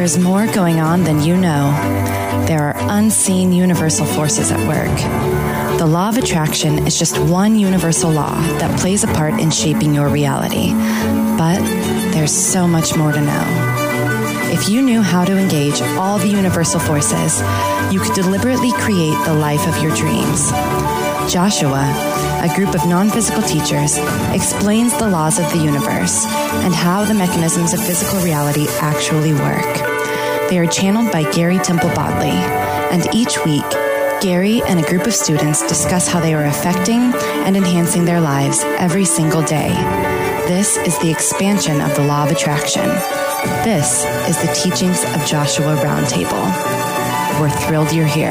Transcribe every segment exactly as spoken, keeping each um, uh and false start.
There's more going on than you know. There are unseen universal forces at work. The law of attraction is just one universal law that plays a part in shaping your reality. But there's so much more to know. If you knew how to engage all the universal forces, you could deliberately create the life of your dreams. Joshua, a group of non-physical teachers, explains the laws of the universe and how the mechanisms of physical reality actually work. They are channeled by Gary Temple Bodley, and each week, Gary and a group of students discuss how they are affecting and enhancing their lives every single day. This is the expansion of the law of attraction. This is the teachings of Joshua Roundtable. We're thrilled you're here.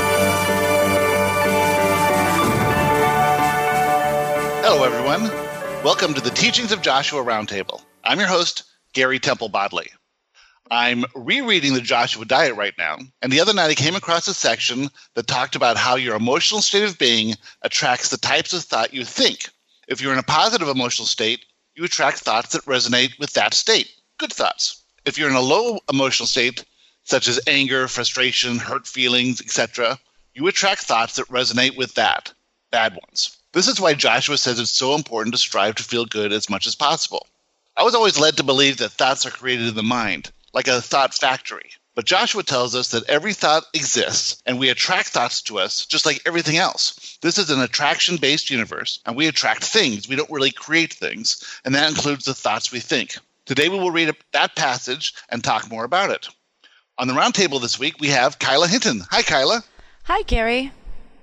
Hello, everyone. Welcome to the Teachings of Joshua Roundtable. I'm your host, Gary Temple Bodley. I'm rereading the Joshua Diet right now, and the other night I came across a section that talked about how your emotional state of being attracts the types of thought you think. If you're in a positive emotional state, you attract thoughts that resonate with that state, good thoughts. If you're in a low emotional state, such as anger, frustration, hurt feelings, et cetera, you attract thoughts that resonate with that, bad ones. This is why Joshua says it's so important to strive to feel good as much as possible. I was always led to believe that thoughts are created in the mind, like a thought factory. But Joshua tells us that every thought exists, and we attract thoughts to us just like everything else. This is an attraction-based universe, and we attract things. We don't really create things, and that includes the thoughts we think. Today we will read that passage and talk more about it. On the roundtable this week, we have Kyla Hinton. Hi, Kyla. Hi, Gary.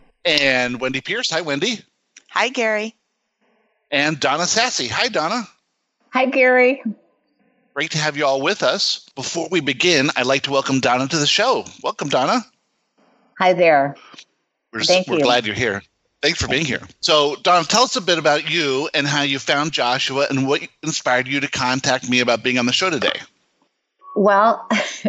And Wendy Pierce. Hi, Wendy. Hi, Gary. And Donna Sassy. Hi, Donna. Hi, Gary. Great to have you all with us. Before we begin, I'd like to welcome Donna to the show. Welcome, Donna. Hi there. We're, Thank we're you. glad you're here. Thanks for being here. So, Donna, tell us a bit about you and how you found Joshua and what inspired you to contact me about being on the show today. Well,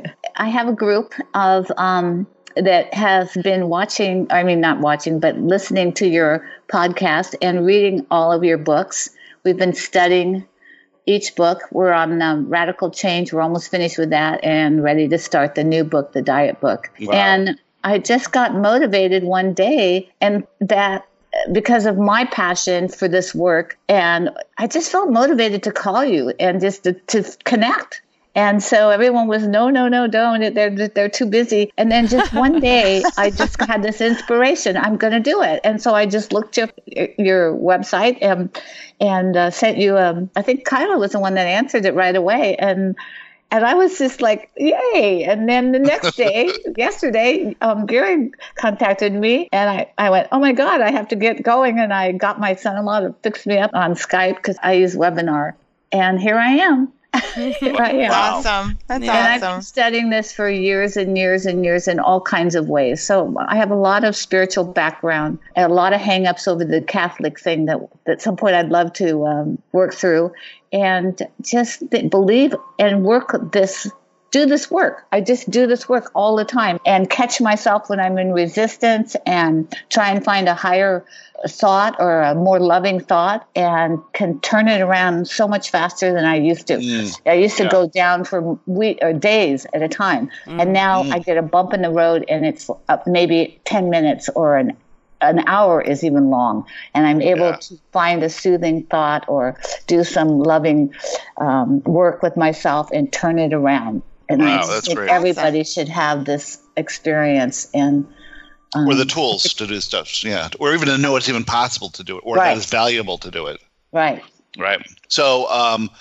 I have a group of um, that has been watching, I mean, not watching, but listening to your podcast and reading all of your books. We've been studying each book. We're on um, Radical Change. We're almost finished with that and ready to start the new book, the diet book. Wow. And I just got motivated one day, and that because of my passion for this work, and I just felt motivated to call you and just to, to connect. And so everyone was, no, no, no, don't. They're, they're too busy. And then just one day, I just had this inspiration. I'm going to do it. And so I just looked up your website and and uh, sent you, um, I think Kyla was the one that answered it right away. And and I was just like, yay. And then the next day, yesterday, um, Gary contacted me. And I, I went, oh, my God, I have to get going. And I got my son-in-law to fix me up on Skype because I use Webinar. And here I am. Right, yeah. Awesome. That's and I've awesome. been studying this for years and years and years in all kinds of ways. So I have a lot of spiritual background and a lot of hang-ups over the Catholic thing that, that at some point I'd love to um, work through and just th- believe and work this, do this work. I just do this work all the time and catch myself when I'm in resistance and try and find a higher thought or a more loving thought and can turn it around so much faster than I used to. Mm, I used to yeah. go down for week or days at a time. Mm, and now mm. I get a bump in the road and it's up maybe ten minutes or an an hour is even long. And I'm able yeah. to find a soothing thought or do some loving um, work with myself and turn it around. And wow, I that's think great. everybody should have this experience and Um, or the tools to do stuff, yeah. Or even to know it's even possible to do it, or right. that it's valuable to do it. Right. Right. So um,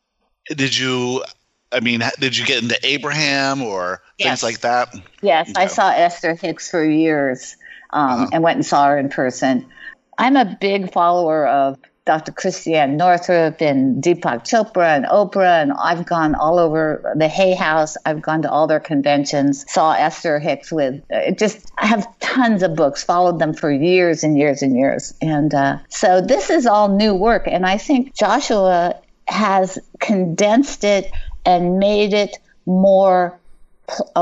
did you, I mean, did you get into Abraham or Yes. things like that? Yes, Okay. I saw Esther Hicks for years um, Uh-huh. and went and saw her in person. I'm a big follower of Doctor Christiane Northrup and Deepak Chopra and Oprah, and I've gone all over the Hay House. I've gone to all their conventions, saw Esther Hicks with, uh, just, I have tons of books, followed them for years and years and years. And uh, so this is all new work, and I think Joshua has condensed it and made it more uh,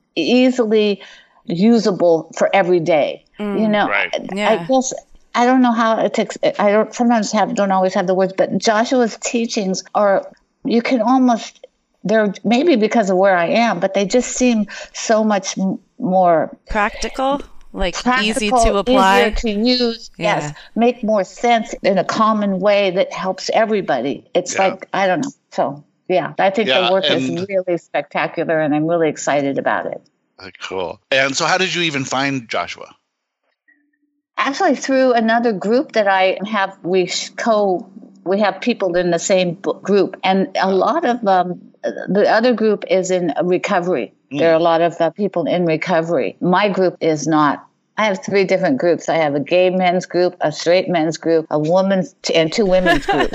easily usable for every day. Mm, you know, right. I, yeah. I guess I don't know how it takes. I don't sometimes have don't always have the words, but Joshua's teachings are, you can almost they're maybe because of where I am, but they just seem so much m- more practical, like practical, easy to apply, easier to use. Yeah. Yes, make more sense in a common way that helps everybody. It's Yeah. like, I don't know. So yeah, I think Yeah, the work and- is really spectacular, and I'm really excited about it. Cool. And so how did you even find Joshua? Actually, through another group that I have, we co we have people in the same b- group, and a lot of um, the other group is in recovery. Mm. There are a lot of uh, people in recovery. My group is not. I have three different groups. I have a gay men's group, a straight men's group, a woman's, t- and two women's groups.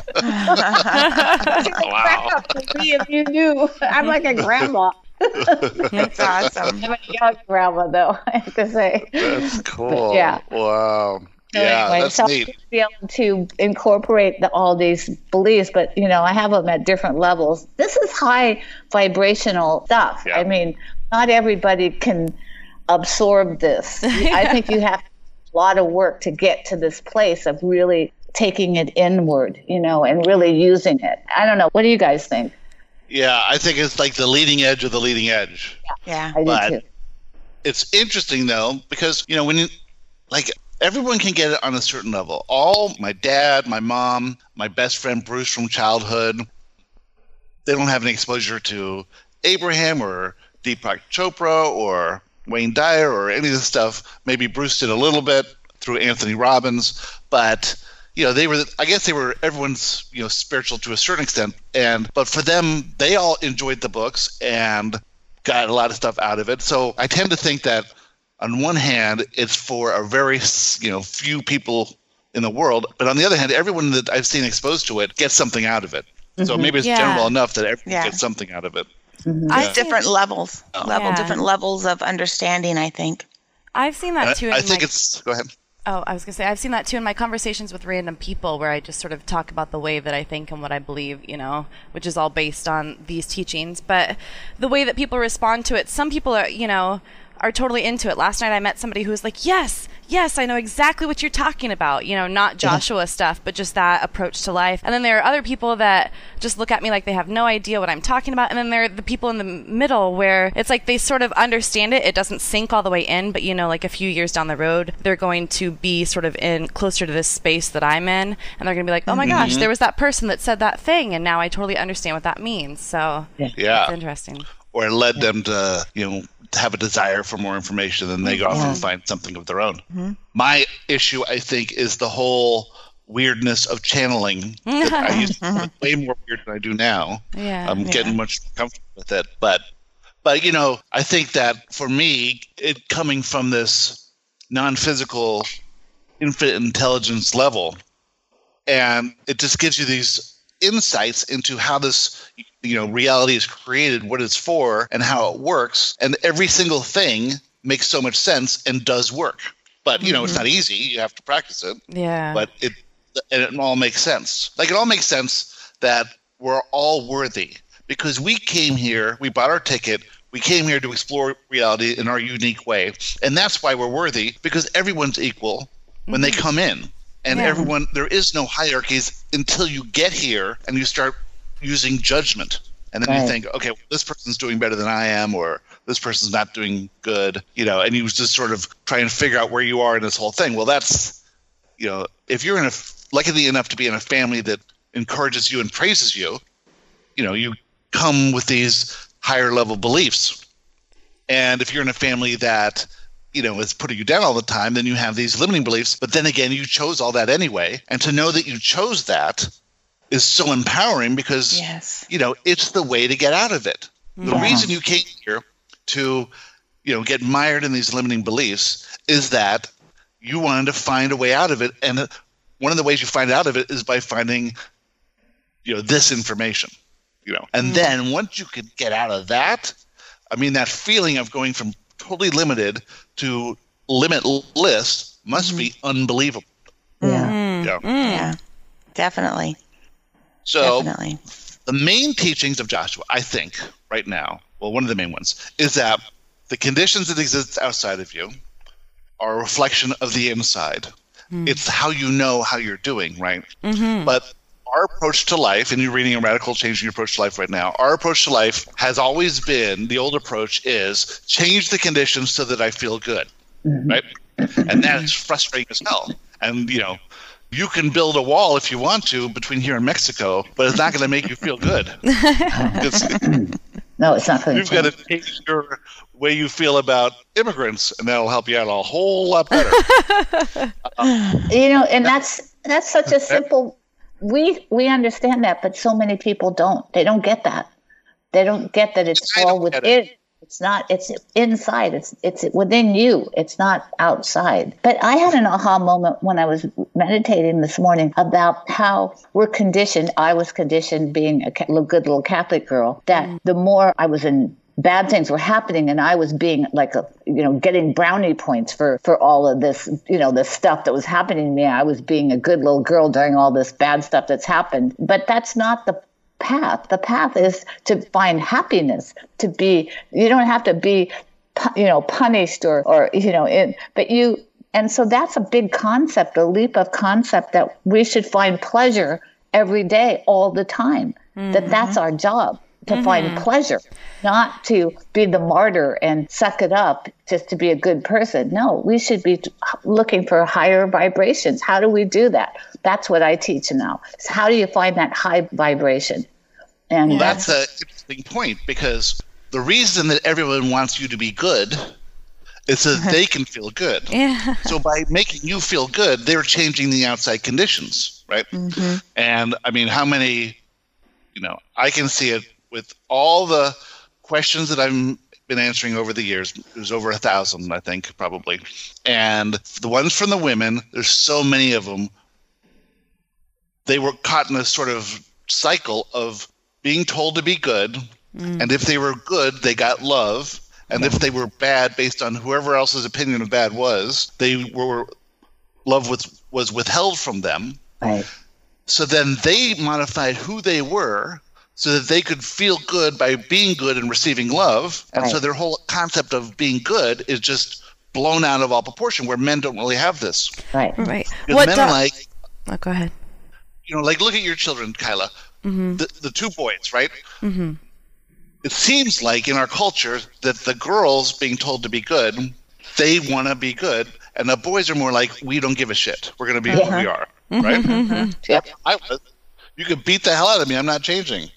Wow. If you knew, I'm like a grandma. That's awesome. I'm a young grandma, though, I have to say. That's cool. Yeah. Wow. So Yeah, anyway, that's so neat. to be able to incorporate the, all these beliefs, but you know, I have them at different levels. This is high vibrational stuff. Yeah. I mean, not everybody can absorb this. I think you have a lot of work to get to this place of really taking it inward, you know, and really using it. I don't know. What do you guys think? Yeah, I think it's like the leading edge of the leading edge. Yeah. I do But- too. It's interesting though, because you know when you, like everyone can get it on a certain level. All my dad, my mom, my best friend Bruce from childhood, they don't have any exposure to Abraham or Deepak Chopra or Wayne Dyer or any of this stuff. Maybe Bruce did a little bit through Anthony Robbins, but you know they were. I guess they were everyone's you know spiritual to a certain extent, and but for them, they all enjoyed the books and got a lot of stuff out of it. So I tend to think that on one hand, it's for a very, you know, few people in the world. But on the other hand, everyone that I've seen exposed to it gets something out of it. So maybe it's Yeah. general enough that everyone Yeah. gets something out of it. I It's different levels, level, Yeah. different levels of understanding, I think. I've seen that And too. I, I in think my- it's, go ahead. Oh, I was going to say, I've seen that too in my conversations with random people where I just sort of talk about the way that I think and what I believe, you know, which is all based on these teachings. But the way that people respond to it, some people are, you know, are totally into it. Last night I met somebody who was like, yes, yes, I know exactly what you're talking about. You know, not Joshua stuff, but just that approach to life. And then there are other people that just look at me like they have no idea what I'm talking about. And then there are the people in the middle where it's like they sort of understand it. It doesn't sink all the way in, but you know, like a few years down the road, they're going to be sort of in closer to this space that I'm in. And they're going to be like, oh my gosh, there was that person that said that thing. And now I totally understand what that means. So Yeah. it's interesting. Or it led them to, you know, have a desire for more information, and they go off and find something of their own. My issue, I think, is the whole weirdness of channeling. that I used to find way more weird than I do now. Yeah. I'm getting much more comfortable with it. But, but you know, I think that for me, it coming from this non-physical infinite intelligence level, and it just gives you these insights into how this you know reality is created, what it's for, and how it works, and every single thing makes so much sense and does work. But you know it's not easy, you have to practice it. Yeah. But it and it all makes sense. Like it all makes sense that we're all worthy because we came here, we bought our ticket, we came here to explore reality in our unique way, and that's why we're worthy, because everyone's equal when they come in. And Yeah. everyone, there is no hierarchies until you get here and you start using judgment. And then Right. you think, okay, well, this person's doing better than I am, or this person's not doing good, you know, and you just sort of try and figure out where you are in this whole thing. Well, that's, you know, if you're in a, lucky enough to be in a family that encourages you and praises you, you know, you come with these higher level beliefs. And if you're in a family that, you know, is putting you down all the time, then you have these limiting beliefs. But then again, you chose all that anyway. And to know that you chose that is so empowering because, Yes. you know, it's the way to get out of it. The Yeah. reason you came here to, you know, get mired in these limiting beliefs is that you wanted to find a way out of it. And one of the ways you find out of it is by finding, you know, this information, you know. And then once you can get out of that, I mean, that feeling of going from totally limited to limitless must be unbelievable. Yeah. Yeah. Yeah. Definitely. So Definitely. the main teachings of Joshua, I think, right now, well, one of the main ones, is that the conditions that exist outside of you are a reflection of the inside. It's how you know how you're doing, right? But our approach to life, and you're reading A Radical Change in Your Approach to Life right now, our approach to life has always been, the old approach is, change the conditions so that I feel good, mm-hmm. right? And that's frustrating as hell. And, you know, you can build a wall if you want to between here and Mexico, but it's not going to make you feel good. It's, no, it's not going to You've got to change your way you feel about immigrants, and that'll help you out a whole lot better. um, you know, and that's that's such a simple... We we understand that, but so many people don't. They don't get that. They don't get that it's all within. It. It's not. It's inside. It's it's within you. It's not outside. But I had an aha moment when I was meditating this morning about how we're conditioned. I was conditioned, being a good little Catholic girl, that mm. the more I was in. Bad things were happening, and I was being like a, you know, getting brownie points for, for all of this, you know, this stuff that was happening to me. I was being a good little girl during all this bad stuff that's happened. But that's not the path. The path is to find happiness, to be, you don't have to be, you know, punished or, or you know, it, but you, and so that's a big concept, a leap of concept that we should find pleasure every day, all the time, mm-hmm. that that's our job. To mm-hmm. find pleasure, not to be the martyr and suck it up just to be a good person. No, we should be looking for higher vibrations. How do we do that? That's what I teach now. So how do you find that high vibration? And well, that's an interesting point, because the reason that everyone wants you to be good is so that they can feel good. Yeah. So by making you feel good, they're changing the outside conditions, right? Mm-hmm. And I mean, how many, you know, I can see it with all the questions that I've been answering over the years. There's over a thousand, I think, probably. And the ones from the women, there's so many of them. They were caught in a sort of cycle of being told to be good. Mm. And if they were good, they got love. And if they were bad, based on whoever else's opinion of bad was, they were love was, was withheld from them. Right. So then they modified who they were so that they could feel good by being good and receiving love. And right. so their whole concept of being good is just blown out of all proportion, where men don't really have this. Right. Right. Because What men do- are like, oh, go ahead. you know, like look at your children, Kyla. Mm-hmm. The, the two boys, right? Mm-hmm. It seems like in our culture that the girls being told to be good, they want to be good. And the boys are more like, we don't give a shit. We're going to be Yeah. who we are, right? Mm-hmm. Yep. I was. You could beat the hell out of me. I'm not changing.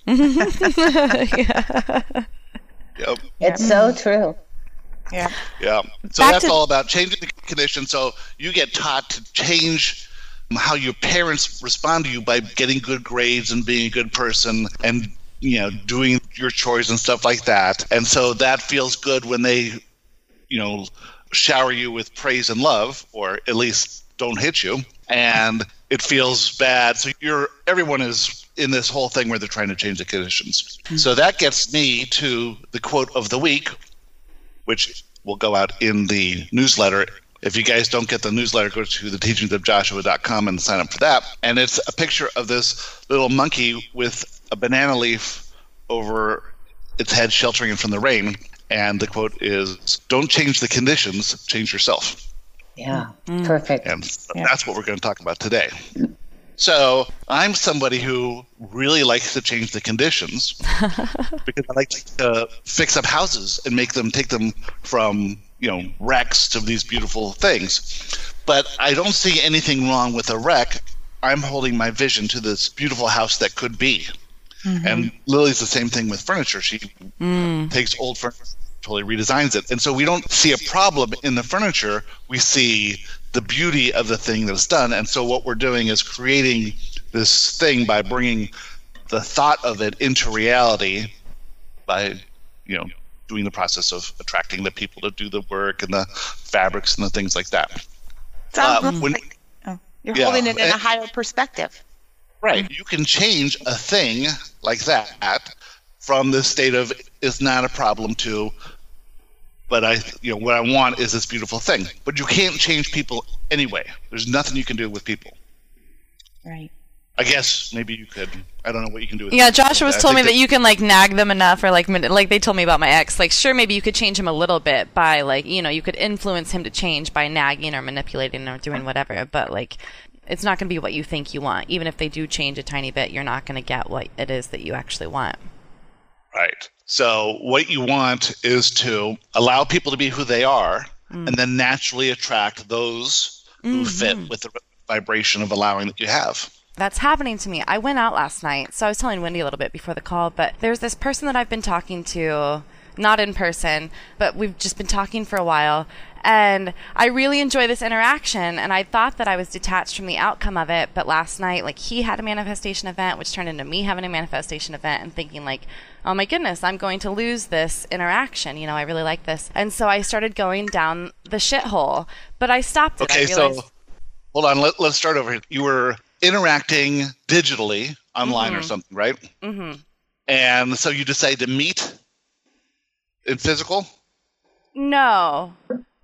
Yeah. Yep. It's so true. Yeah. Yeah. So Back that's to- all about changing the condition. So you get taught to change how your parents respond to you by getting good grades and being a good person and, you know, doing your chores and stuff like that. And so that feels good when they, you know, shower you with praise and love, or at least don't hit you. And it feels bad. So you're everyone is in this whole thing where they're trying to change the conditions. Mm-hmm. So that gets me to the quote of the week, which will go out in the newsletter. If you guys don't get the newsletter, go to the teachings of joshua dot com and sign up for that. And it's a picture of this little monkey with a banana leaf over its head, sheltering it from the rain. And the quote is, "Don't change the conditions, change yourself." Yeah, mm. Perfect. And yeah. That's what we're going to talk about today. So I'm somebody who really likes to change the conditions because I like to fix up houses and make them, take them from, you know, wrecks to these beautiful things. But I don't see anything wrong with a wreck. I'm holding my vision to this beautiful house that could be. Mm-hmm. And Lily's the same thing with furniture. She mm. takes old furniture, totally redesigns it. And so we don't see a problem in the furniture. We see the beauty of the thing that's done. And so what we're doing is creating this thing by bringing the thought of it into reality by, you know, doing the process of attracting the people to do the work and the fabrics and the things like that. Sounds uh, when, like oh, you're yeah, holding it in and, a higher perspective. Right. You can change a thing like that from this state of it's not a problem to, but I, you know, what I want is this beautiful thing. But you can't change people anyway. There's nothing you can do with people. Right. I guess maybe you could. I don't know what you can do with Yeah, people. Joshua was told me that, that you can like nag them enough, or like like they told me about my ex. Like, sure, maybe you could change him a little bit by like, you know, you could influence him to change by nagging or manipulating or doing whatever. But like, it's not going to be what you think you want. Even if they do change a tiny bit, you're not going to get what it is that you actually want. Right. So what you want is to allow people to be who they are, mm. and then naturally attract those who mm-hmm. fit with the vibration of allowing that you have. That's happening to me. I went out last night, so I was telling Wendy a little bit before the call, but there's this person that I've been talking to, not in person, but we've just been talking for a while, and I really enjoy this interaction, and I thought that I was detached from the outcome of it, but last night, like, he had a manifestation event, which turned into me having a manifestation event, and thinking, like, oh my goodness, I'm going to lose this interaction. You know, I really like this. And so I started going down the shithole, but I stopped it. Okay, I realized- so hold on, let, let's start over here. You were interacting digitally online mm-hmm. or something, right? Mm-hmm. And so you decide to meet in physical? No.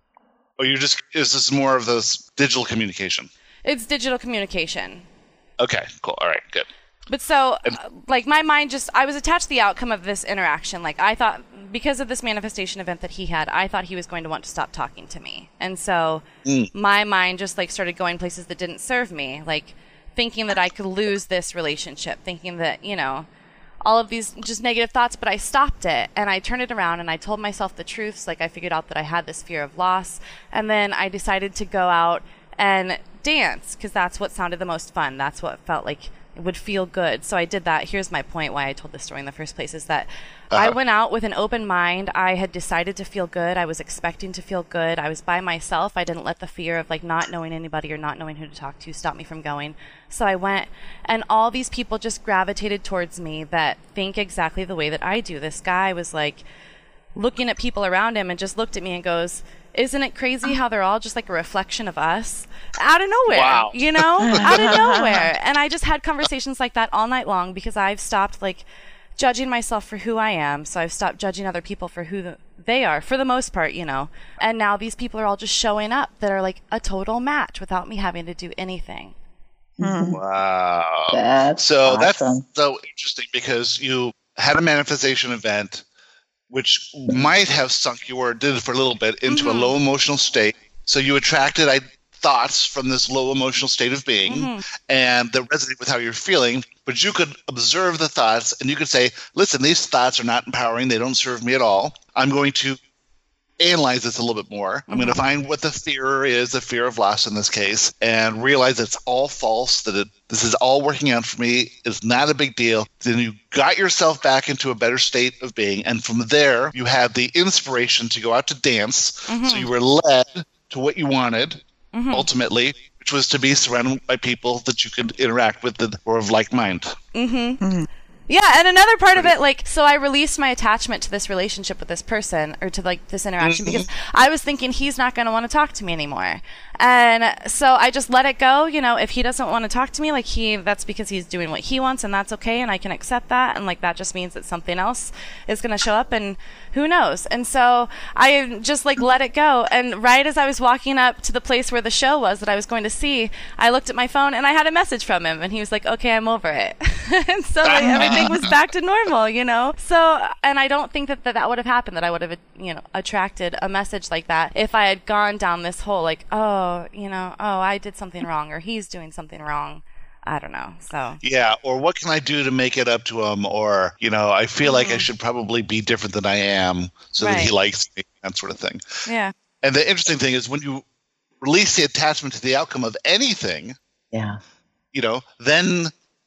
Or you just, is this more of this digital communication? It's digital communication. Okay, cool. All right, good. But so, uh, like, my mind just, I was attached to the outcome of this interaction. Like, I thought, because of this manifestation event that he had, I thought he was going to want to stop talking to me. And so, mm. my mind just, like, started going places that didn't serve me. Like, thinking that I could lose this relationship, thinking that, you know, all of these just negative thoughts, but I stopped it and I turned it around and I told myself the truths. Like, I figured out that I had this fear of loss, and then I decided to go out and dance because that's what sounded the most fun. That's what felt like it would feel good. So I did that. Here's my point why I told this story in the first place is that uh-huh. I went out with an open mind. I had decided to feel good. I was expecting to feel good. I was by myself. I didn't let the fear of like not knowing anybody or not knowing who to talk to stop me from going. So I went, and all these people just gravitated towards me that think exactly the way that I do. This guy was like looking at people around him and just looked at me and goes, isn't it crazy how they're all just like a reflection of us? Out of nowhere, wow. you know, out of nowhere. And I just had conversations like that all night long because I've stopped like judging myself for who I am. So I've stopped judging other people for who the, they are, for the most part, you know. And now these people are all just showing up that are like a total match without me having to do anything. Hmm. Wow. That's so awesome. That's so interesting because you had a manifestation event which might have sunk you, or did for a little bit, into mm-hmm. a low emotional state. So you attracted I, thoughts from this low emotional state of being, mm-hmm. and that resonate with how you're feeling. But you could observe the thoughts, and you could say, listen, these thoughts are not empowering. They don't serve me at all. I'm going to analyze this a little bit more. I'm mm-hmm. going to find what the fear is, the fear of loss in this case, and realize it's all false, that it, this is all working out for me. It's not a big deal. Then you got yourself back into a better state of being. And from there, you had the inspiration to go out to dance. Mm-hmm. So you were led to what you wanted, mm-hmm. ultimately, which was to be surrounded by people that you could interact with that were of like mind. Mm-hmm. Mm-hmm. Yeah, and another part of it, like, so I released my attachment to this relationship with this person, or to, like, this interaction, mm-hmm. because I was thinking he's not going to want to talk to me anymore. And so I just let it go. You know, if he doesn't want to talk to me, like, he, that's because he's doing what he wants, and that's okay, and I can accept that, and, like, that just means that something else is going to show up, and who knows? And so I just, like, let it go. And right as I was walking up to the place where the show was that I was going to see, I looked at my phone, and I had a message from him, and he was like, okay, I'm over it. And so, like, everything was back to normal, you know? So, and I don't think that that, that would have happened, that I would have, you know, attracted a message like that if I had gone down this whole, like, oh, you know, oh, I did something wrong, or he's doing something wrong. I don't know. So yeah, or what can I do to make it up to him? Or, you know, I feel mm-hmm. like I should probably be different than I am so right. that he likes me, that sort of thing. Yeah. And the interesting thing is when you release the attachment to the outcome of anything, yeah, you know, then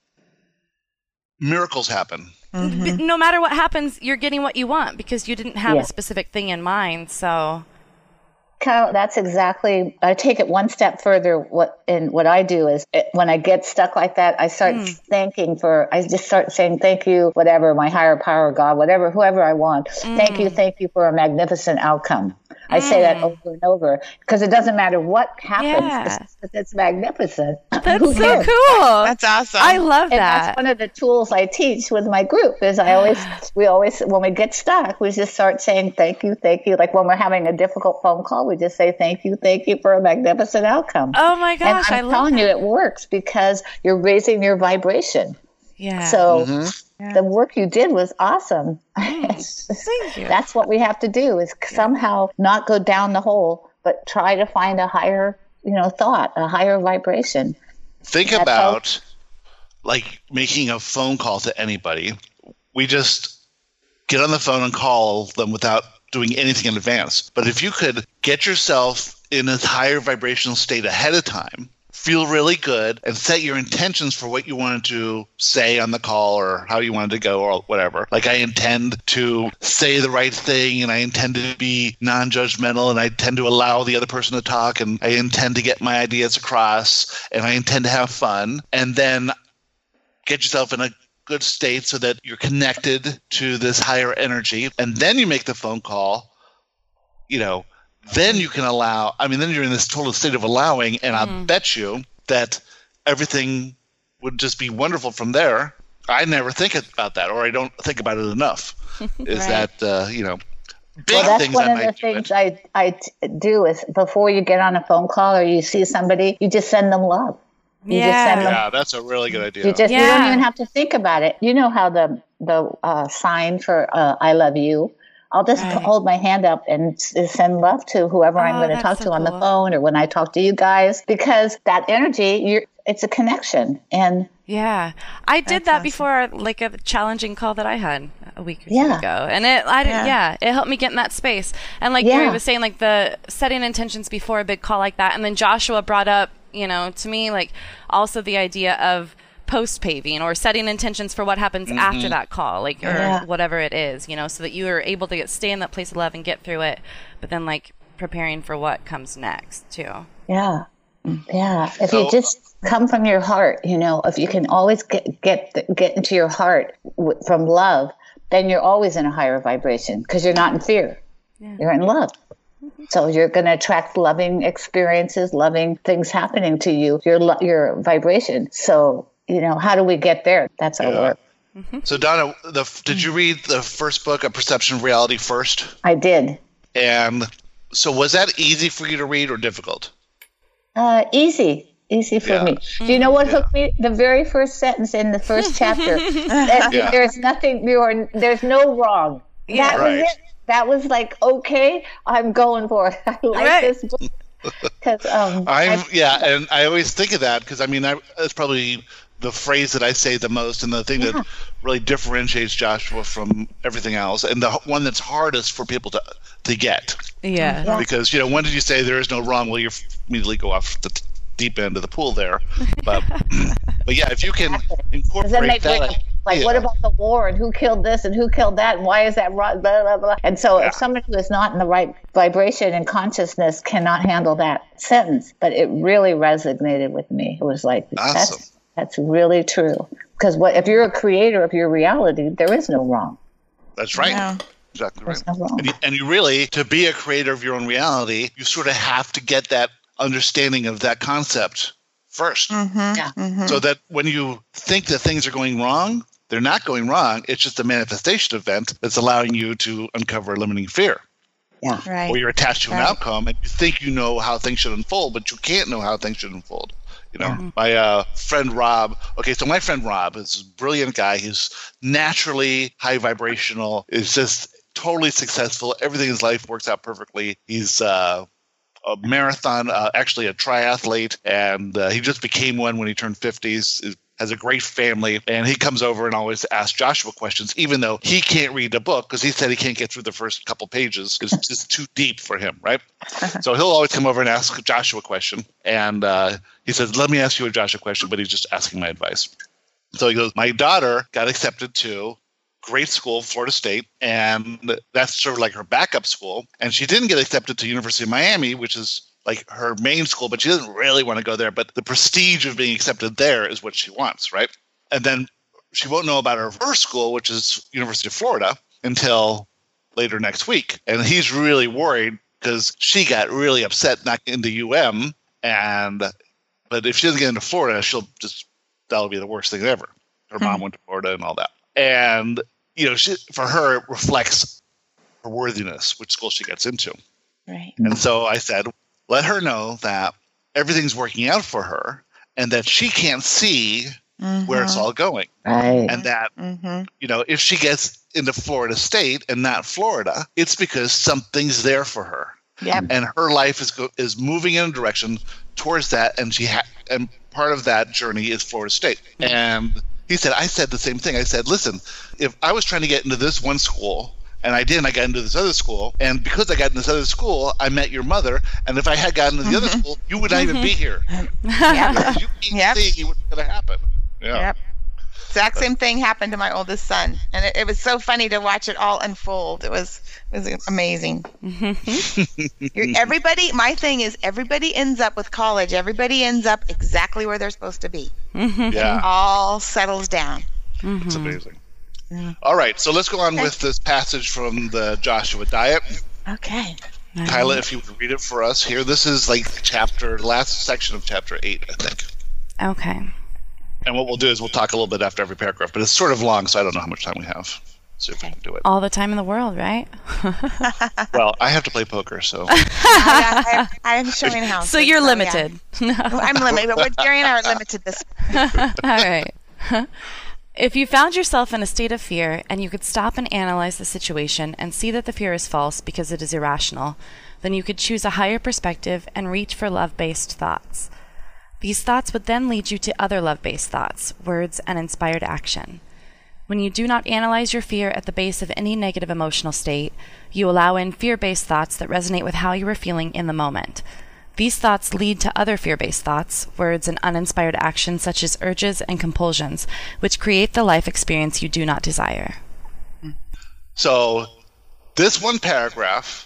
miracles happen. Mm-hmm. No matter what happens, you're getting what you want because you didn't have yeah. a specific thing in mind. So Kyle, that's exactly, I take it one step further. What and what I do is it, when I get stuck like that, I start mm. thanking for, I just start saying, thank you, whatever, my higher power, God, whatever, whoever I want. Mm. Thank you, thank you for a magnificent outcome. I mm. say that over and over because it doesn't matter what happens. Yeah. It's, it's magnificent. That's so cool. That's awesome. I love and that. That's one of the tools I teach with my group is I always, we always, when we get stuck, we just start saying, thank you, thank you. Like when we're having a difficult phone call, we just say, thank you, thank you for a magnificent outcome. Oh my gosh, and I'm I love telling that. you, it works because you're raising your vibration. Yeah. So mm-hmm. yeah. the work you did was awesome. Thank you. That's what we have to do is somehow not go down the hole, but try to find a higher, you know, thought, a higher vibration. think That's about like making a phone call to anybody. We just get on the phone and call them without doing anything in advance. But if you could get yourself in a higher vibrational state ahead of time, feel really good, and set your intentions for what you wanted to say on the call or how you wanted to go or whatever. Like, I intend to say the right thing, and I intend to be non-judgmental, and I intend to allow the other person to talk, and I intend to get my ideas across, and I intend to have fun. And then get yourself in a good state so that you're connected to this higher energy. And then you make the phone call, you know, then you can allow, I mean, then you're in this total state of allowing, and mm. I bet you that everything would just be wonderful from there. I never think about that, or I don't think about it enough. Is right. that, uh, you know, big well, that's things one I of the might things do I, I t- do is before you get on a phone call or you see somebody, you just send them love. You yeah. just send them, yeah, that's a really good idea. You just yeah. you don't even have to think about it. You know how the the uh, sign for uh, I love you. I'll just right. hold my hand up and s- send love to whoever oh, I'm going to talk so to on cool. the phone or when I talk to you guys, because that energy, you're, it's a connection. And yeah, I did That's that awesome. before, like a challenging call that I had a week or two Yeah. ago, and it, I did, Yeah. yeah, it helped me get in that space. And like Yeah. Gary was saying, like the setting intentions before a big call like that, and then Joshua brought up, you know, to me, like also the idea of post paving or setting intentions for what happens Mm-hmm. after that call, like or Yeah. whatever it is, you know, so that you are able to get stay in that place of love and get through it, but then like preparing for what comes next too. yeah, yeah. If So- you just come from your heart, you know, if you can always get get get into your heart w- from love, then you're always in a higher vibration because you're not in fear. Yeah. You're in love. So you're going to attract loving experiences, loving things happening to you, your lo- your vibration. So, you know, how do we get there? That's our Yeah. work. So, Donna, the, did you read the first book, A Perception of Reality, first? I did. And so was that easy for you to read or difficult? Uh, easy. Easy for Yeah. me. Do you know what hooked me? The very first sentence in the first chapter. That Yeah. There's nothing, you're, there's no wrong. Yeah. That Right. was it. That was like, okay, I'm going for it. I like Right. this book. Because um, I'm I- yeah, and I always think of that because I mean I, that's probably the phrase that I say the most, and the thing Yeah. that really differentiates Joshua from everything else, and the one that's hardest for people to to get. Yeah. Yeah. Because you know, when did you say there is no wrong? Well, you immediately go off the t- deep end of the pool there. But but yeah, if you can Does that incorporate make that, like, like yeah. what about the war and who killed this and who killed that and why is that wrong? Blah, blah, blah. And so Yeah. if somebody who is not in the right vibration and consciousness cannot handle that sentence, but it really resonated with me. It was like, Awesome. that's that's really true. Because what if you're a creator of your reality, there is no wrong. That's right. Yeah. Exactly right. There's no wrong. And you, and you really, to be a creator of your own reality, you sort of have to get that understanding of that concept first. Mm-hmm. Yeah. Mm-hmm. So that when you think that things are going wrong, they're not going wrong. It's just a manifestation event that's allowing you to uncover limiting fear. Yeah. Right. Or you're attached to an Right. outcome and you think you know how things should unfold, but you can't know how things should unfold. You know, Yeah. my uh, friend Rob. Okay, so my friend Rob is a brilliant guy. He's naturally high vibrational. Is just totally successful. Everything in his life works out perfectly. He's uh, a marathon, uh, actually a triathlete, and uh, he just became one when he turned fifty. He's, has a great family, and he comes over and always asks Joshua questions, even though he can't read the book because he said he can't get through the first couple pages because it's just too deep for him, right? So he'll always come over and ask Joshua a question, and uh, he says, let me ask you a Joshua question, but he's just asking my advice. So he goes, my daughter got accepted to great school, Florida State, and that's sort of like her backup school, and she didn't get accepted to University of Miami, which is like her main school, but she doesn't really want to go there. But the prestige of being accepted there is what she wants, right? And then she won't know about her first school, which is University of Florida, until later next week. And he's really worried because she got really upset not into U M. And but if she doesn't get into Florida, she'll just that'll be the worst thing ever. Her Hmm. mom went to Florida and all that. And you know, she, for her, it reflects her worthiness, which school she gets into. Right. And so I said, let her know that everything's working out for her and that she can't see where it's all going. Right. And that, Mm-hmm. you know, if she gets into Florida State and not Florida, it's because something's there for her. Yep. And her life is go- is moving in a direction towards that. And she ha- and part of that journey is Florida State. And he said, I said the same thing. I said, listen, if I was trying to get into this one school and I didn't, I got into this other school, and because I got in this other school, I met your mother, and if I had gotten into the other school, you would not even be here. Yep. You can't Yep. see what's going to happen. Yeah. Yep. Exact same thing happened to my oldest son, and it, it was so funny to watch it all unfold. It was it was amazing. You're- everybody, my thing is, everybody ends up with college. Everybody ends up exactly where they're supposed to be. Yeah. All settles down. It's amazing. All right, so let's go on with this passage from the Joshua Diet. Okay. Kyla, if you would read it for us here. This is like chapter, last section of chapter eight, I think. Okay. And what we'll do is we'll talk a little bit after every paragraph, but it's sort of long, so I don't know how much time we have. See if we can do it. All the time in the world, right? Well, I have to play poker, so. I, I, I'm showing how. So you're yeah. limited. I'm limited, but what Gary and I are limited this. All right. If you found yourself in a state of fear and you could stop and analyze the situation and see that the fear is false because it is irrational, then you could choose a higher perspective and reach for love-based thoughts. These thoughts would then lead you to other love-based thoughts, words, and inspired action. When you do not analyze your fear at the base of any negative emotional state, you allow in fear-based thoughts that resonate with how you are feeling in the moment. These thoughts lead to other fear-based thoughts, words, and uninspired actions such as urges and compulsions, which create the life experience you do not desire. So this one paragraph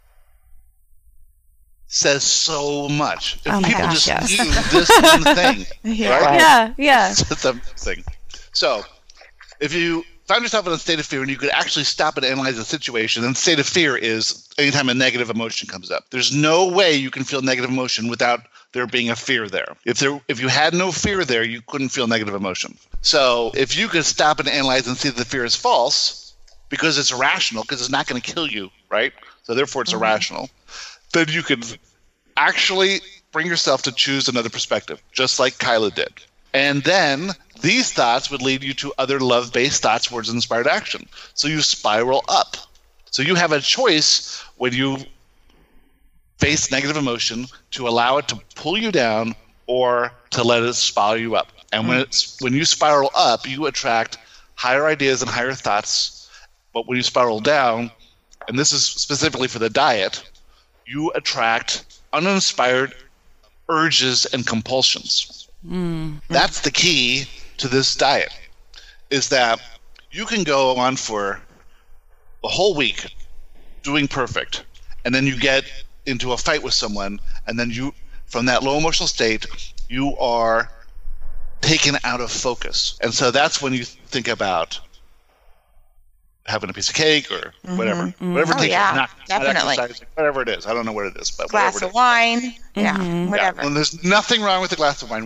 says so much. If Oh my people gosh, just yes. knew this one thing, Yeah. right? Yeah, yeah. It's amazing. So if you found yourself in a state of fear and you could actually stop and analyze the situation, then state of fear is anytime a negative emotion comes up. There's no way you can feel negative emotion without there being a fear there. If there, if you had no fear there, you couldn't feel negative emotion. So if you could stop and analyze and see that the fear is false, because it's irrational, because it's not going to kill you, right? So therefore it's mm-hmm. irrational, then you could actually bring yourself to choose another perspective, just like Kyla did. And then these thoughts would lead you to other love-based thoughts, words, and inspired action. So you spiral up. So you have a choice when you face negative emotion to allow it to pull you down or to let it spiral you up. And when it's when you spiral up, you attract higher ideas and higher thoughts. But when you spiral down, and this is specifically for the diet, you attract uninspired urges and compulsions. Mm. That's the key to this diet, is that you can go on for a whole week doing perfect, and then you get into a fight with someone, and then you, from that low emotional state, you are taken out of focus. And so that's when you think about having a piece of cake or whatever. Mm-hmm. Whatever Oh, takes yeah, you, not, not definitely. exercising, whatever it is. I don't know what it is, but Glass whatever of it is. wine. Yeah, Mhm. whatever. Yeah, and there's nothing wrong with a glass of wine.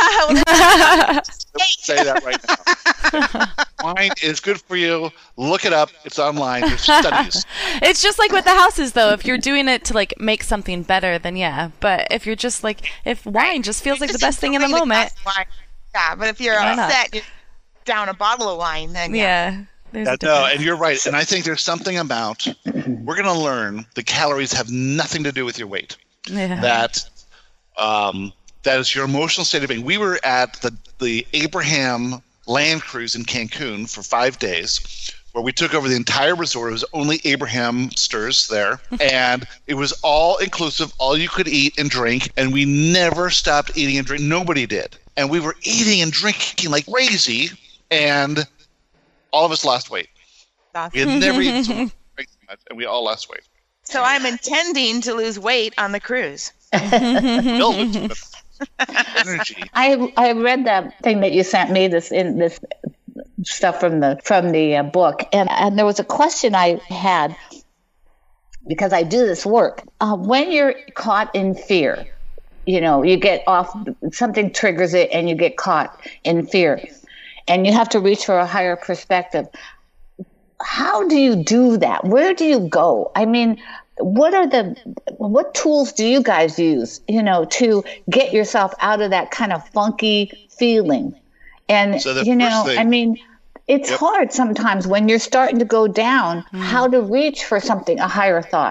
Say that right now. Wine is good for you. Look it up. It's online. There's studies. It's just like with the houses, though. If you're doing it to like make something better, then yeah. But if you're just like, if wine just feels like the best thing in the Enjoying moment, glass of wine. Yeah, but if you're Why not? upset, you down a bottle of wine, then yeah. yeah. There's a Yeah, no, difference. and you're right. And I think there's something about, we're going to learn the calories have nothing to do with your weight. Yeah. That um, that is your emotional state of being. We were at the, the Abraham land cruise in Cancun for five days, where we took over the entire resort. It was only Abraham sters there, and it was all inclusive, all you could eat and drink, and we never stopped eating and drinking. Nobody did. And we were eating and drinking like crazy, and all of us lost weight. That's- We had never eaten so much, and we all lost weight. So I'm intending to lose weight on the cruise. Bill looked at the energy. I I read that thing that you sent me, this in this stuff from the from the uh, book, and and there was a question I had because I do this work. Uh, when you're caught in fear, you know, you get off, something triggers it, and you get caught in fear, and you have to reach for a higher perspective. How do you do that? Where do you go? I mean, what are the what tools do you guys use, you know, to get yourself out of that kind of funky feeling? And So the you know, first thing- I mean, it's Yep. hard sometimes when you're starting to go down, how to reach for something, a higher thought.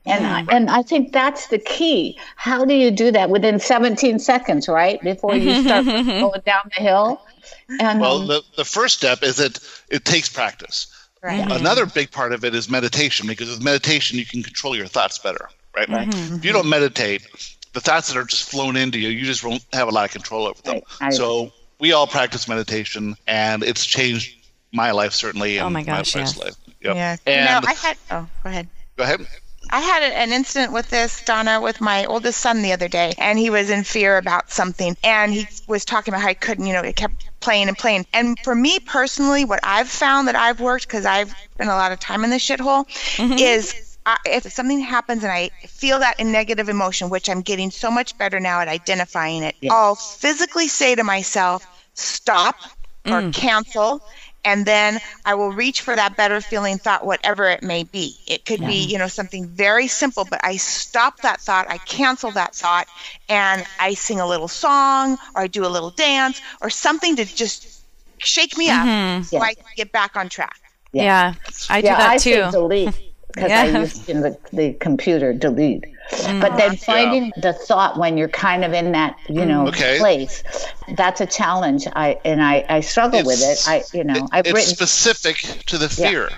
And I, and I think that's the key. How do you do that within seventeen seconds, right? Before you start going down the hill? And, well, um, the, the first step is that it takes practice. Right. Another big part of it is meditation, because with meditation, you can control your thoughts better, right? Mm-hmm. If you don't meditate, the thoughts that are just flown into you, you just won't have a lot of control over them. Right. I- So we all practice meditation, and it's changed my life, certainly, and Oh my gosh, my wife's yes. life. Yep. Yeah. And you know, I had, oh, go ahead. go ahead. I had an incident with this, Donna, with my oldest son the other day, and he was in fear about something, and he was talking about how he couldn't, you know, he kept playing and playing. And for me personally, what I've found that I've worked, because I've spent a lot of time in this shithole, Mm-hmm. is I, if something happens and I feel that in negative emotion, which I'm getting so much better now at identifying it, Yeah. I'll physically say to myself, stop or Mm. cancel. And then I will reach for that better feeling thought, whatever it may be. It could be, you know, something very simple, but I stop that thought, I cancel that thought, and I sing a little song, or I do a little dance, or something to just shake me up so Yeah. I can get back on track. Yeah, I do yeah, that I too. say delete because I Yeah. use in the, the computer delete. But then finding the thought when you're kind of in that, you know, Okay. place, that's a challenge. I and I, I struggle with it. It's- I, you know, I've it's written. specific to the Yeah. fear.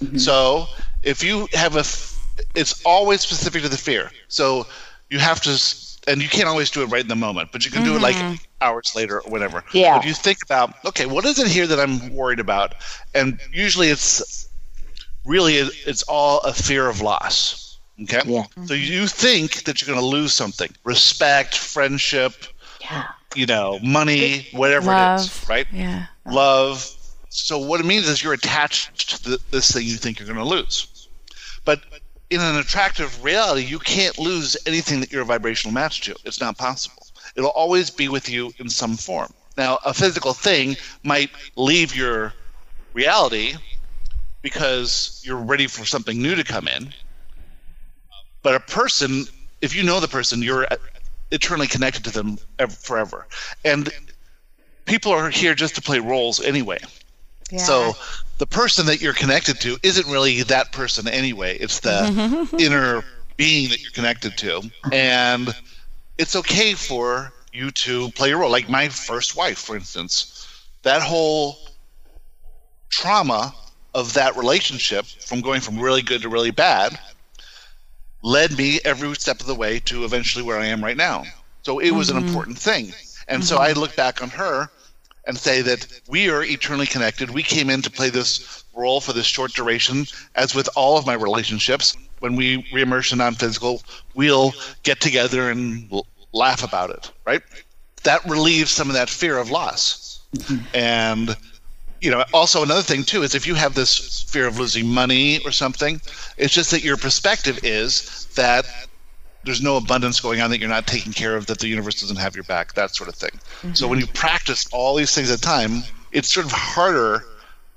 So if you have a, f- it's always specific to the fear. So you have to, s- and you can't always do it right in the moment, but you can do it like hours later or whatever. Yeah. But you think about, okay, what is it here that I'm worried about? And usually it's really, it- it's all a fear of loss. Okay. Yeah. So you think that you're going to lose something, respect, friendship, Yeah. you know, money, whatever it Love. is, right? Yeah. Love. So what it means is you're attached to the, this thing you think you're going to lose. But in an attractive reality, you can't lose anything that you're a vibrational match to. It's not possible. It'll always be with you in some form. Now, a physical thing might leave your reality because you're ready for something new to come in. But a person, if you know the person, you're eternally connected to them ev- forever. And people are here just to play roles anyway. Yeah. So the person that you're connected to isn't really that person anyway. It's the inner being that you're connected to. And it's okay for you to play a role. Like my first wife, for instance, that whole trauma of that relationship from going from really good to really bad led me every step of the way to eventually where I am right now. So it was an important thing. And so I look back on her and say that we are eternally connected. We came in to play this role for this short duration, as with all of my relationships. When we reemerge to non-physical, we'll get together and l- laugh about it, right? That relieves some of that fear of loss. And you know, also another thing too is if you have this fear of losing money or something, it's just that your perspective is that there's no abundance going on, that you're not taking care of, that the universe doesn't have your back, that sort of thing. So when you practice all these things at a time, it's sort of harder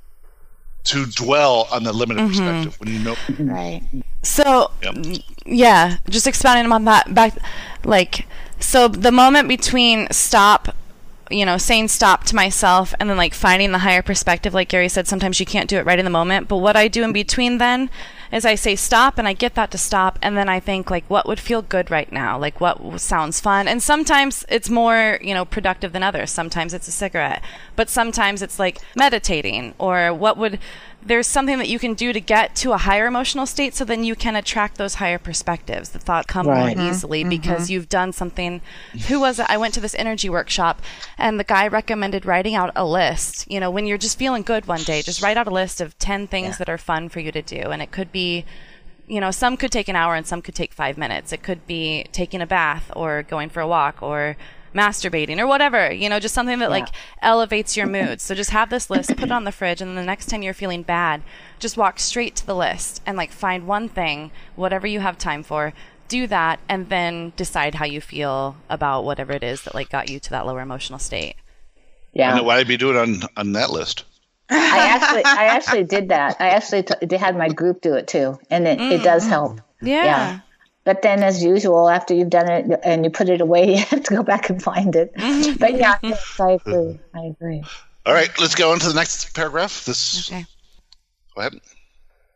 to dwell on the limited perspective when you know. Right. So, Yep. yeah, just expounding on that back, like, so the moment between stop, you know, saying stop to myself and then like finding the higher perspective, like Gary said, sometimes you can't do it right in the moment. But what I do in between then is I say stop and I get that to stop. And then I think like, what would feel good right now? Like what w- sounds fun? And sometimes it's more, you know, productive than others. Sometimes it's a cigarette, but sometimes it's like meditating or what would, there's something that you can do to get to a higher emotional state so then you can attract those higher perspectives. The thought come Right. more easily because you've done something. Who was it? I went to this energy workshop and the guy recommended writing out a list. You know, when you're just feeling good one day, just write out a list of ten things that are fun for you to do. And it could be, you know, some could take an hour and some could take five minutes. It could be taking a bath or going for a walk or masturbating or whatever, you know, just something that like elevates your mood. So just have this list, put it on the fridge, and then the next time you're feeling bad, just walk straight to the list and like find one thing, whatever you have time for, do that, and then decide how you feel about whatever it is that like got you to that lower emotional state. Yeah. I know why I'd be doing it on, on that list. I actually, I actually did that. I actually t- they had my group do it too, and it, it does help. Yeah. Yeah. But then, as usual, after you've done it and you put it away, you have to go back and find it. But yeah, yes, I agree. I agree. All right, let's go on to the next paragraph. This. Okay. Go ahead.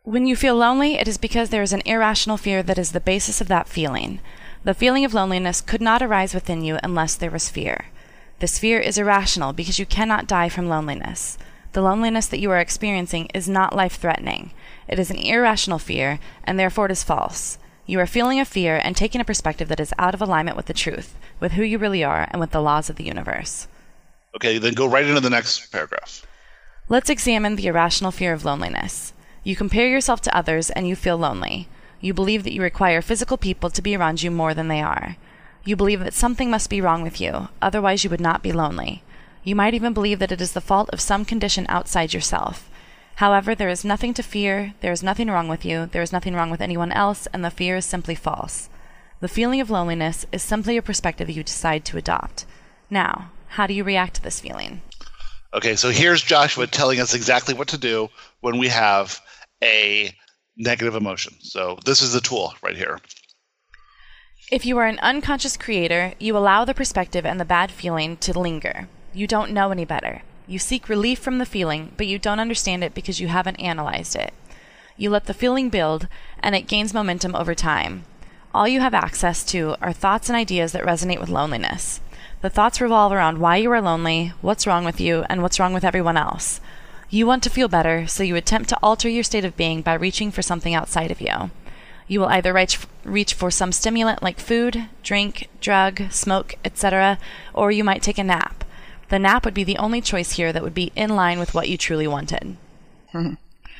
When you feel lonely, it is because there is an irrational fear that is the basis of that feeling. The feeling of loneliness could not arise within you unless there was fear. This fear is irrational because you cannot die from loneliness. The loneliness that you are experiencing is not life-threatening. It is an irrational fear, and therefore it is false. You are feeling a fear and taking a perspective that is out of alignment with the truth, with who you really are, and with the laws of the universe. Okay, then go right into the next paragraph. Let's examine the irrational fear of loneliness. You compare yourself to others and you feel lonely. You believe that you require physical people to be around you more than they are. You believe that something must be wrong with you, otherwise you would not be lonely. You might even believe that it is the fault of some condition outside yourself. However, there is nothing to fear, there is nothing wrong with you, there is nothing wrong with anyone else, and the fear is simply false. The feeling of loneliness is simply a perspective you decide to adopt. Now, how do you react to this feeling? Okay, so here's Joshua telling us exactly what to do when we have a negative emotion. So this is the tool right here. If you are an unconscious creator, you allow the perspective and the bad feeling to linger. You don't know any better. You seek relief from the feeling, but you don't understand it because you haven't analyzed it. You let the feeling build, and it gains momentum over time. All you have access to are thoughts and ideas that resonate with loneliness. The thoughts revolve around why you are lonely, what's wrong with you, and what's wrong with everyone else. You want to feel better, so you attempt to alter your state of being by reaching for something outside of you. You will either reach, reach for some stimulant like food, drink, drug, smoke, et cetera, or you might take a nap. The nap would be the only choice here that would be in line with what you truly wanted. Mm-hmm.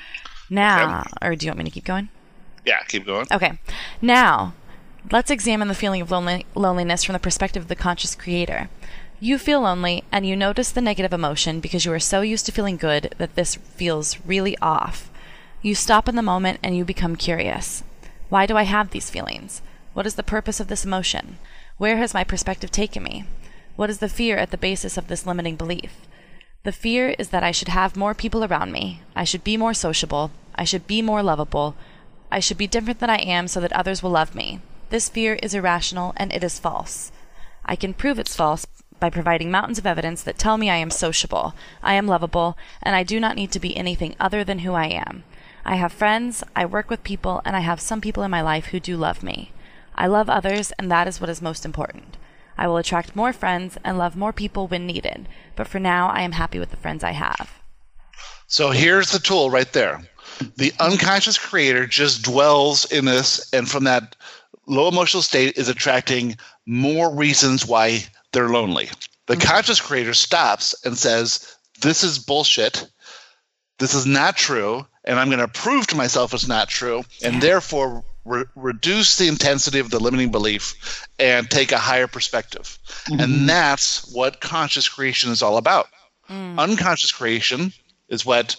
Now, okay. Or do you want me to keep going? Yeah, keep going. Okay. Now, let's examine the feeling of lonely, loneliness from the perspective of the conscious creator. You feel lonely, and you notice the negative emotion because you are so used to feeling good that this feels really off. You stop in the moment and you become curious. Why do I have these feelings? What is the purpose of this emotion? Where has my perspective taken me? What is the fear at the basis of this limiting belief? The fear is that I should have more people around me. I should be more sociable. I should be more lovable. I should be different than I am so that others will love me. This fear is irrational and it is false. I can prove it's false by providing mountains of evidence that tell me I am sociable, I am lovable, and I do not need to be anything other than who I am. I have friends, I work with people, and I have some people in my life who do love me. I love others, and that is what is most important. I will attract more friends and love more people when needed, but for now I am happy with the friends I have. So here's the tool right there. The unconscious creator just dwells in this, and from that low emotional state is attracting more reasons why they're lonely. The mm-hmm. conscious creator stops and says, this is bullshit. This is not true, and I'm going to prove to myself it's not true, and yeah. therefore re- reduce the intensity of the limiting belief and take a higher perspective. Mm-hmm. And that's what conscious creation is all about. Mm. Unconscious creation is what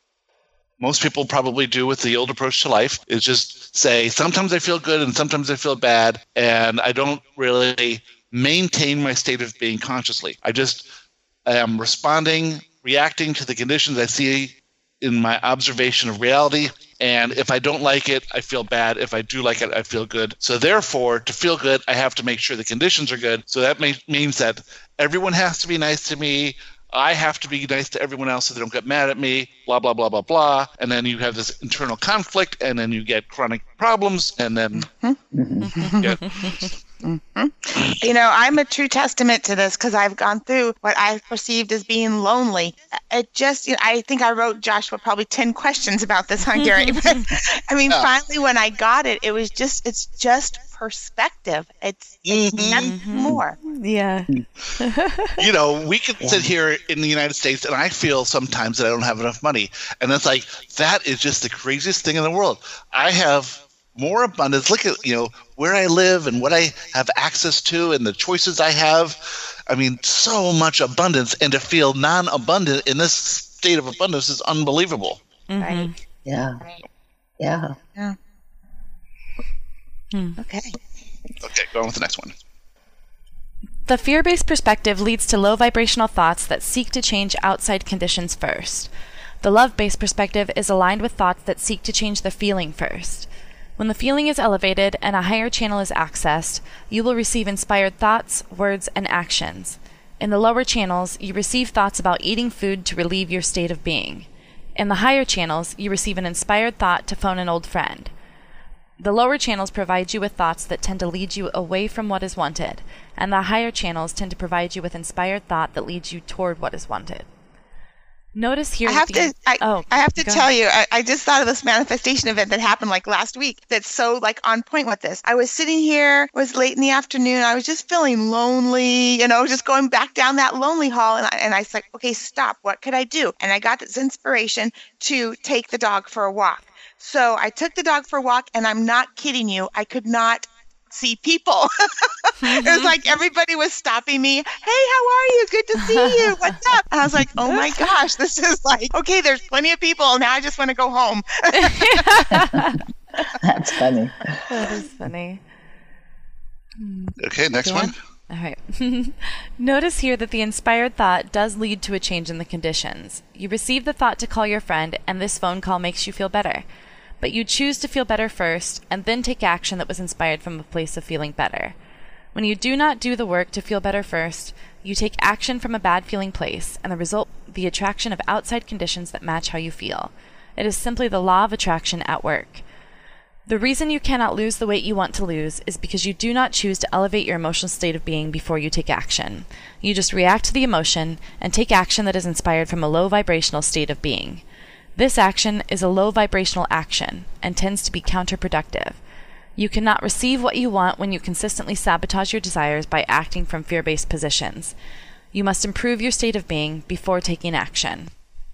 most people probably do with the old approach to life, is just say, sometimes I feel good and sometimes I feel bad, and I don't really maintain my state of being consciously. I just am responding, reacting to the conditions I see in my observation of reality, and if I don't like it, I feel bad. If I do like it, I feel good. So therefore, to feel good, I have to make sure the conditions are good. So that may- means that everyone has to be nice to me. I have to be nice to everyone else so they don't get mad at me, blah, blah, blah, blah, blah. And then you have this internal conflict, and then you get chronic problems, and then mm-hmm. get... Mm-hmm. You know, I'm a true testament to this because I've gone through what I perceived as being lonely. It just, you know, I think I wrote Joshua probably ten questions about this on Gary. But I mean, yeah. finally, when I got it, it was just, it's just perspective. It's, it's mm-hmm. nothing more. Yeah. You know, we can sit here in the United States, and I feel sometimes that I don't have enough money. And it's like, that is just the craziest thing in the world. I have more abundance. Look at, you know, where I live and what I have access to and the choices I have. I mean, so much abundance, and to feel non-abundant in this state of abundance is unbelievable. Mm-hmm. Right. Yeah. Yeah. Yeah. Hmm. Okay. Okay, go on with the next one. The fear-based perspective leads to low vibrational thoughts that seek to change outside conditions first. The love-based perspective is aligned with thoughts that seek to change the feeling first. When the feeling is elevated and a higher channel is accessed, you will receive inspired thoughts, words, and actions. In the lower channels, you receive thoughts about eating food to relieve your state of being. In the higher channels, you receive an inspired thought to phone an old friend. The lower channels provide you with thoughts that tend to lead you away from what is wanted, and the higher channels tend to provide you with inspired thought that leads you toward what is wanted. Notice here. I have the, to. I, oh, I have to go tell ahead. you. I, I just thought of this manifestation event that happened like last week. That's so like on point with this. I was sitting here. It was late in the afternoon. I was just feeling lonely. You know, just going back down that lonely hall. And I, and I was like, okay, stop. What could I do? And I got this inspiration to take the dog for a walk. So I took the dog for a walk, and I'm not kidding you. I could not see people. It was like everybody was stopping me. Hey, how are you? Good to see you. What's up? And I was like, oh my gosh, this is like, okay, there's plenty of people. Now I just want to go home. That's funny. That is funny. Okay, next Go one. on. All right. Notice here that the inspired thought does lead to a change in the conditions. You receive the thought to call your friend, and this phone call makes you feel better. But you choose to feel better first, and then take action that was inspired from a place of feeling better. When you do not do the work to feel better first, you take action from a bad feeling place, and the result the attraction of outside conditions that match how you feel. It is simply the law of attraction at work. The reason you cannot lose the weight you want to lose is because you do not choose to elevate your emotional state of being before you take action. You just react to the emotion and take action that is inspired from a low vibrational state of being. This action is a low vibrational action and tends to be counterproductive. You cannot receive what you want when you consistently sabotage your desires by acting from fear-based positions. You must improve your state of being before taking action.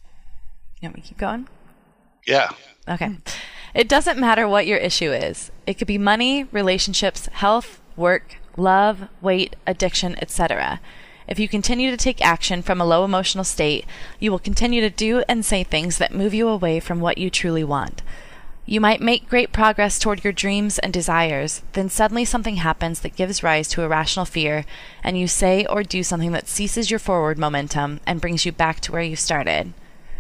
You want me to keep going? Yeah. Okay. It doesn't matter what your issue is. It could be money, relationships, health, work, love, weight, addiction, et cetera. If you continue to take action from a low emotional state, you will continue to do and say things that move you away from what you truly want. You might make great progress toward your dreams and desires, then suddenly something happens that gives rise to irrational fear, and you say or do something that ceases your forward momentum and brings you back to where you started.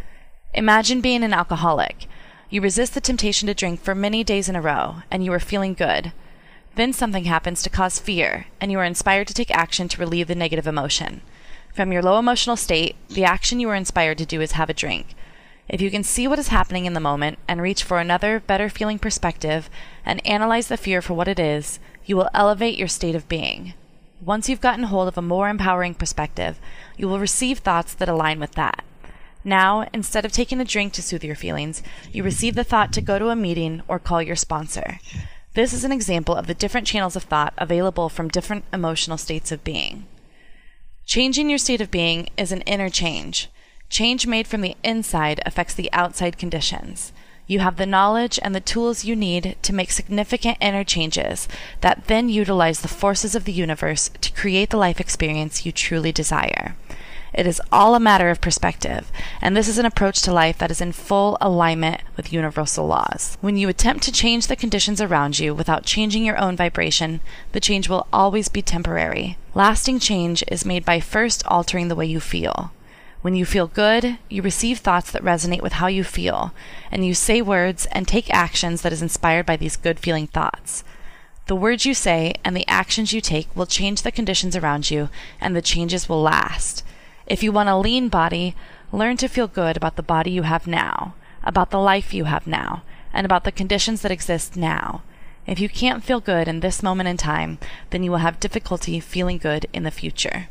Imagine being an alcoholic. You resist the temptation to drink for many days in a row, and you are feeling good. Then something happens to cause fear, and you are inspired to take action to relieve the negative emotion. From your low emotional state, the action you are inspired to do is have a drink. If you can see what is happening in the moment and reach for another, better feeling perspective and analyze the fear for what it is, you will elevate your state of being. Once you've gotten hold of a more empowering perspective, you will receive thoughts that align with that. Now, instead of taking a drink to soothe your feelings, you receive the thought to go to a meeting or call your sponsor. This is an example of the different channels of thought available from different emotional states of being. Changing your state of being is an inner change. Change made from the inside affects the outside conditions. You have the knowledge and the tools you need to make significant inner changes that then utilize the forces of the universe to create the life experience you truly desire. It is all a matter of perspective, and this is an approach to life that is in full alignment with universal laws. When you attempt to change the conditions around you without changing your own vibration, the change will always be temporary. Lasting change is made by first altering the way you feel. When you feel good, you receive thoughts that resonate with how you feel, and you say words and take actions that is inspired by these good feeling thoughts. The words you say and the actions you take will change the conditions around you, and the changes will last. If you want a lean body, learn to feel good about the body you have now, about the life you have now, and about the conditions that exist now. If you can't feel good in this moment in time, then you will have difficulty feeling good in the future.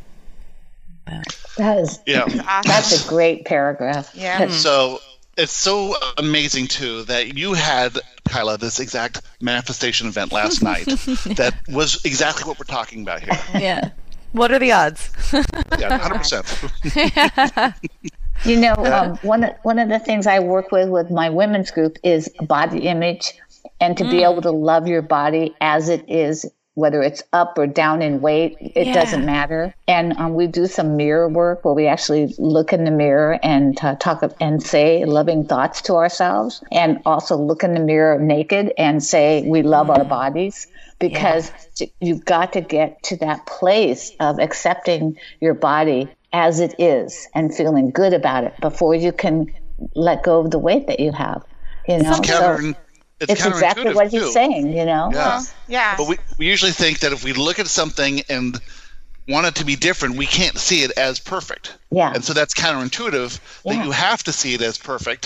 That is, Yeah. that's a great paragraph. Yeah. So it's so amazing, too, that you had, Kyla, this exact manifestation event last night that was exactly what we're talking about here. Yeah. What are the odds? Yeah, one hundred percent. You know, um, one of, one of the things I work with with my women's group is body image, and to mm. be able to love your body as it is, whether it's up or down in weight, it yeah. doesn't matter. And um, we do some mirror work where we actually look in the mirror and uh, talk and say loving thoughts to ourselves, and also look in the mirror naked and say we love mm. our bodies. Because yeah. you've got to get to that place of accepting your body as it is and feeling good about it before you can let go of the weight that you have. You know, it's, counter, so it's, it's exactly what he's too. saying. You know, yeah. yeah. But we we usually think that if we look at something and want it to be different, we can't see it as perfect. Yeah. And so that's counterintuitive. Yeah. That you have to see it as perfect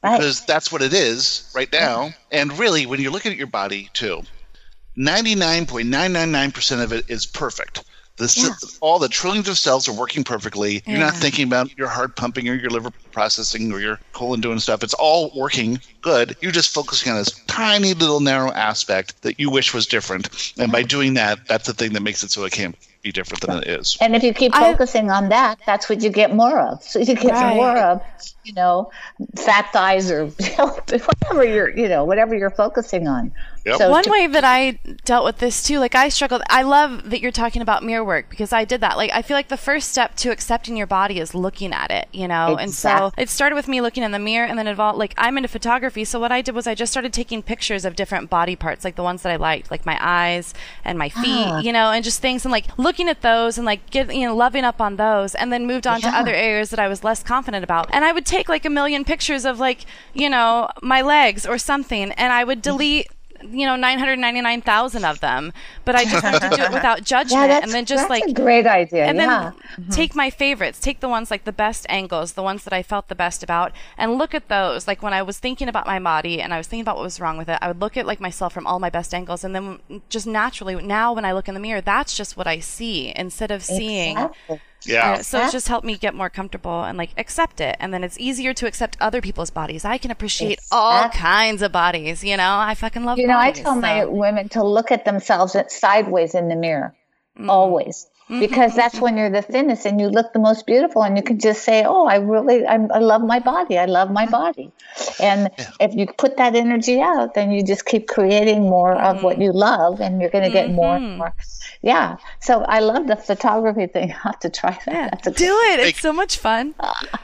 Right. because that's what it is right now. And really, when you're looking at your body too, ninety-nine point nine nine nine percent of it is perfect. The, Yeah. All the trillions of cells are working perfectly. You're not Yeah. thinking about your heart pumping or your liver processing or your colon doing stuff. It's all working good. You're just focusing on this tiny little narrow aspect that you wish was different. And by doing that, that's the thing that makes it so it can't be different than it is. And if you keep I- focusing on that, that's what you get more of. So you get Right. more of, you know, fat thighs or whatever you're, you know, whatever you're focusing on. Yep. So One to- way that I dealt with this too, like I struggled. I love that you're talking about mirror work because I did that. Like I feel like the first step to accepting your body is looking at it, you know. And so Exactly. it started with me looking in the mirror, and then it evolved. Like I'm into photography, so what I did was I just started taking pictures of different body parts, like the ones that I liked, like my eyes and my feet, Ah. you know, and just things, and like looking at those and like get you know loving up on those, and then moved on to Yeah. other areas that I was less confident about. And I would take like a million pictures of like you know my legs or something, and I would delete. you know, nine hundred ninety-nine thousand of them, but I just wanted to do it without judgment, yeah, that's, and then just that's like, a great idea. and then yeah. take my favorites, take the ones like the best angles, the ones that I felt the best about, and look at those. Like when I was thinking about my body and I was thinking about what was wrong with it, I would look at like myself from all my best angles, and then just naturally, now when I look in the mirror, that's just what I see instead of seeing. Exactly. Yeah. Uh, so it's just helped me get more comfortable and like accept it, and then it's easier to accept other people's bodies. I can appreciate all Exactly. kinds of bodies. You know, I fucking love. You know, I bodies, tell my so. women to look at themselves sideways in the mirror, Mm-hmm. always, because that's when you're the thinnest and you look the most beautiful, and you can just say, "Oh, I really, I'm, I love my body. I love my body." And if you put that energy out, then you just keep creating more of what you love, and you're going to get more and more. Yeah. So I love the photography thing. I have to try that. That's a Do it. It's so much fun.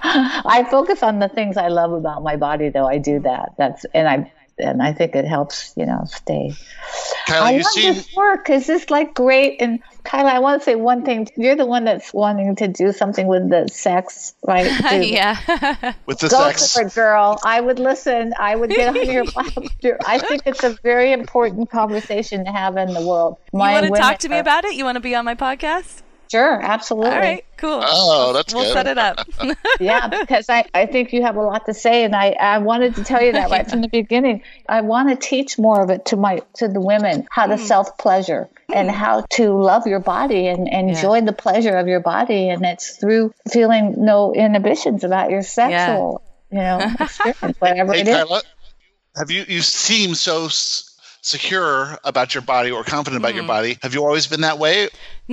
I focus on the things I love about my body, though. I do that. That's and I and I think it helps, you know, stay. Kyla, I you love seem this work. Is this like great? And Kyla, I want to say one thing. You're the one that's wanting to do something with the sex, right? Dude, Yeah. with the Go sex. for it, girl. I would listen. I would get on your. I think it's a very important conversation to have in the world. You My want to women talk to me are- about it? You want to be on my podcast? Sure, absolutely. All right, cool. Oh, that's We'll good. set it up. Yeah, because I, I think you have a lot to say, and I, I wanted to tell you that right from the beginning. I want to teach more of it to my to the women, how to self pleasure and how to love your body and, and Yeah. enjoy the pleasure of your body, and it's through feeling no inhibitions about your sexual, you know, experience, whatever Hey, it is. Kyla, have you, you seem so s- secure about your body or confident about your body. Have you always been that way?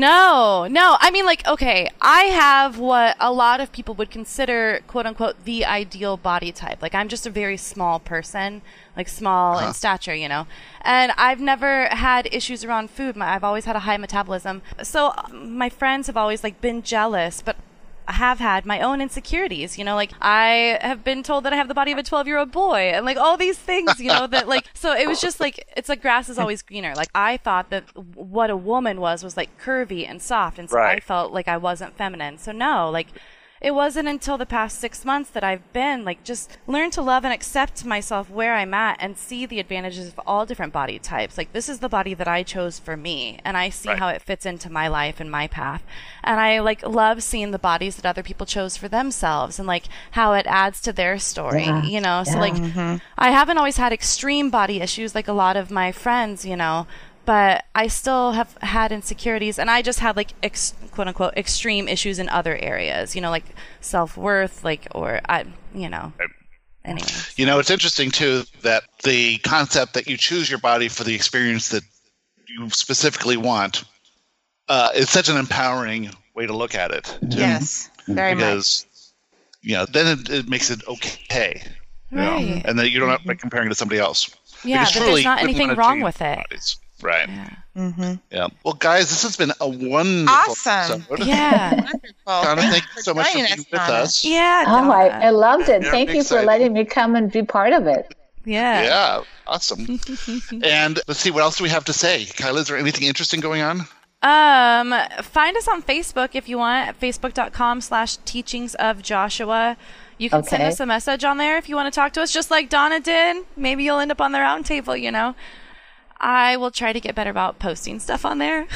No, no. I mean, like, okay, I have what a lot of people would consider, quote unquote, the ideal body type. Like, I'm just a very small person, like small Uh-huh. in stature, you know. And I've never had issues around food. My, I've always had a high metabolism. So um, my friends have always like been jealous, but I have had my own insecurities, you know, like I have been told that I have the body of a twelve year old boy and like all these things, you know, that like, so it was just like, it's like grass is always greener. Like I thought that what a woman was, was like curvy and soft. And so I Right. felt like I wasn't feminine. So no, like it wasn't until the past six months that I've been like just learn to love and accept myself where I'm at and see the advantages of all different body types. Like this is the body that I chose for me, and I see Right. how it fits into my life and my path. And I like love seeing the bodies that other people chose for themselves and like how it adds to their story, Yeah. you know? So Yeah. like I haven't always had extreme body issues like a lot of my friends, you know, but I still have had insecurities, and I just had like ex- quote unquote extreme issues in other areas, you know, like self-worth, like, or I, you know, anyway. You know, it's interesting too that the concept that you choose your body for the experience that you specifically want uh, is such an empowering way to look at it. too. Yes, very much. Because you know, then it, it makes it okay. you know, Right. and that you don't have to be comparing to somebody else. Yeah, Because that truly, there's not you wouldn't anything wanna wrong change with it. bodies. Right. Yeah. Mm-hmm. Yeah. Well, guys, this has been a wonderful Awesome. episode. Yeah. Wonderful. Donna, Thank thank you you so much for joining being us, with Donna. us. Yeah. Oh, I, Donna. I loved it. Yeah, Thank you for exciting. letting me come and be part of it. Yeah. Yeah, awesome. And let's see, what else do we have to say? Kyla, is there anything interesting going on? Um, find us on Facebook if you want, at facebook.com slash teachings of Joshua. You can send Okay. us a message on there if you want to talk to us, just like Donna did. Maybe you'll end up on the round table, you know. I will try to get better about posting stuff on there.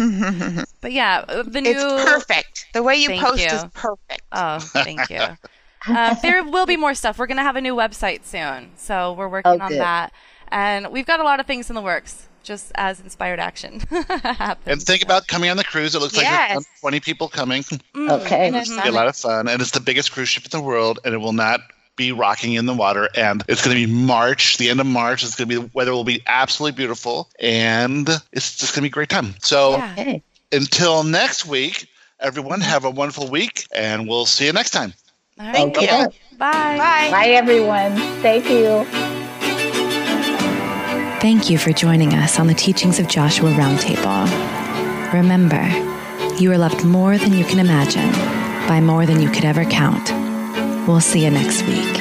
But yeah, the new... It's perfect. The way you Thank post you. is perfect. Oh, thank you. Um, there will be more stuff. We're going to have a new website soon. So we're working Oh, on good. that. And we've got a lot of things in the works, just as inspired action happens. And think about coming on the cruise. It looks like Yes. there's twenty people coming. Okay. It's going to be a lot of fun. And it's the biggest cruise ship in the world, and it will not be rocking in the water. And it's going to be March, the end of March. It's going to be, the weather will be absolutely beautiful. And it's just going to be a great time. So Yeah. Okay. until next week, everyone have a wonderful week, and we'll see you next time. All right. Thank you. Okay. Bye. Bye. Bye, everyone. Thank you. Thank you for joining us on the Teachings of Joshua Roundtable. Remember, you are loved more than you can imagine, by more than you could ever count. We'll see you next week.